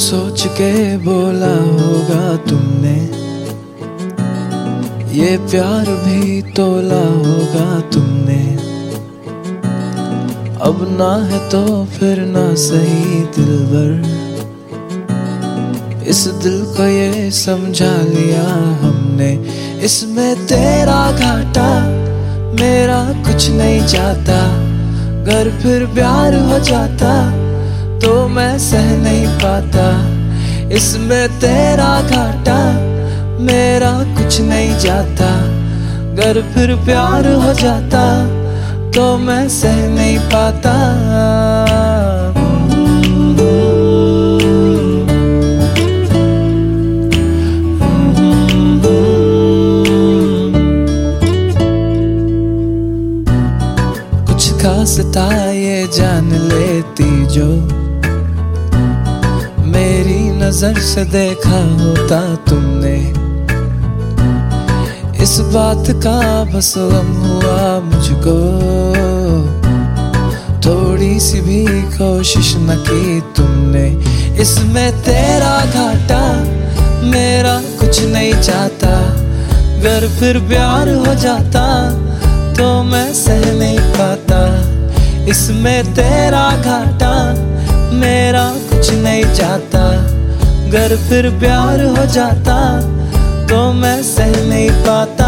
सोच के बोला होगा तुमने, ये प्यार भी तोला होगा तुमने। अब ना है तो फिर ना सही दिलबर, इस दिल को ये समझा लिया हमने। इसमें तेरा घाटा मेरा कुछ नहीं जाता, अगर फिर प्यार हो जाता तो मैं सह नहीं पाता। इसमें तेरा घाटा मेरा कुछ नहीं जाता, अगर फिर प्यार हो जाता तो मैं सह नहीं पाता। कुछ खास था ये जान लेती जो, मेरी नजर से देखा होता तुमने। इस बात का बस गम हुआ मुझको, थोड़ी सी भी कोशिश न की तुमने। इसमें तेरा घाटा मेरा कुछ नहीं जाता, अगर फिर प्यार हो जाता तो मैं सह नहीं पाता। इसमें तेरा घाटा मेरा कुछ नहीं जाता, अगर फिर प्यार हो जाता तो मैं सह नहीं पाता।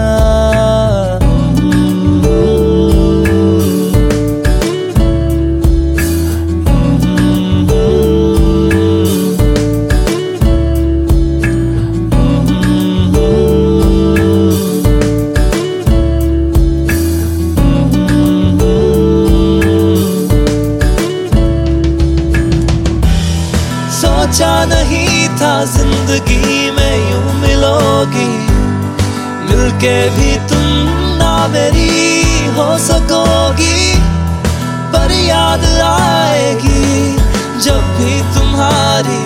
सोचा नहीं था जिंदगी में यूं मिलोगी, मिलके भी तुम ना मेरी हो सकोगी। पर याद आएगी जब भी तुम्हारी,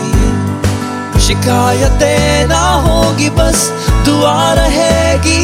शिकायतें ना होगी बस दुआ रहेगी।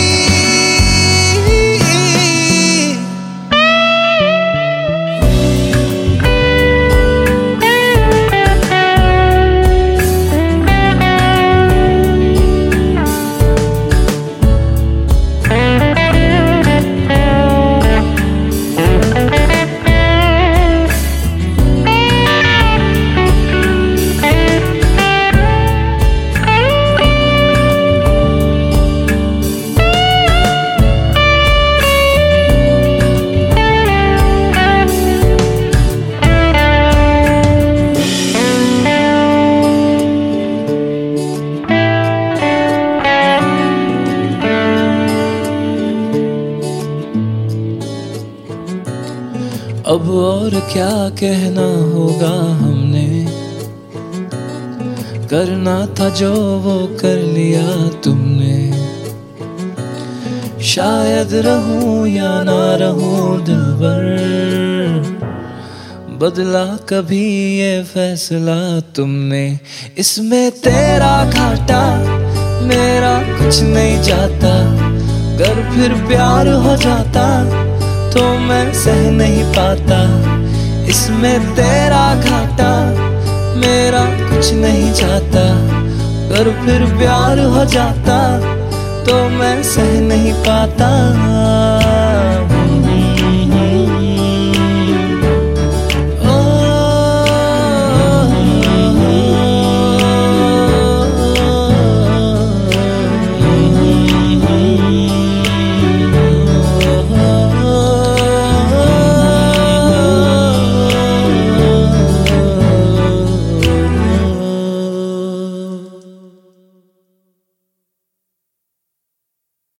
अब और क्या कहना होगा हमने, करना था जो वो कर लिया तुमने। शायद रहूं या ना रहूं दिलबर, बदला कभी ये फैसला तुमने। इसमें तेरा घाटा मेरा कुछ नहीं जाता, अगर फिर प्यार हो जाता तो मैं सह नहीं पाता। इसमें तेरा घाटा मेरा कुछ नहीं जाता, अगर फिर प्यार हो जाता तो मैं सह नहीं पाता।